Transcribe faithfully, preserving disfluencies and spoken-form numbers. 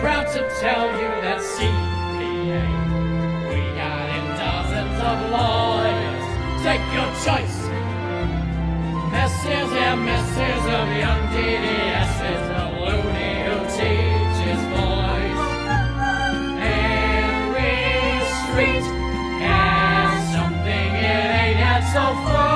proud to tell you that C P A, we got in dozens of lawyers. Take your choice. Misses and misses of young D D S's, the loony who teaches boys. Every street has something it ain't had so far.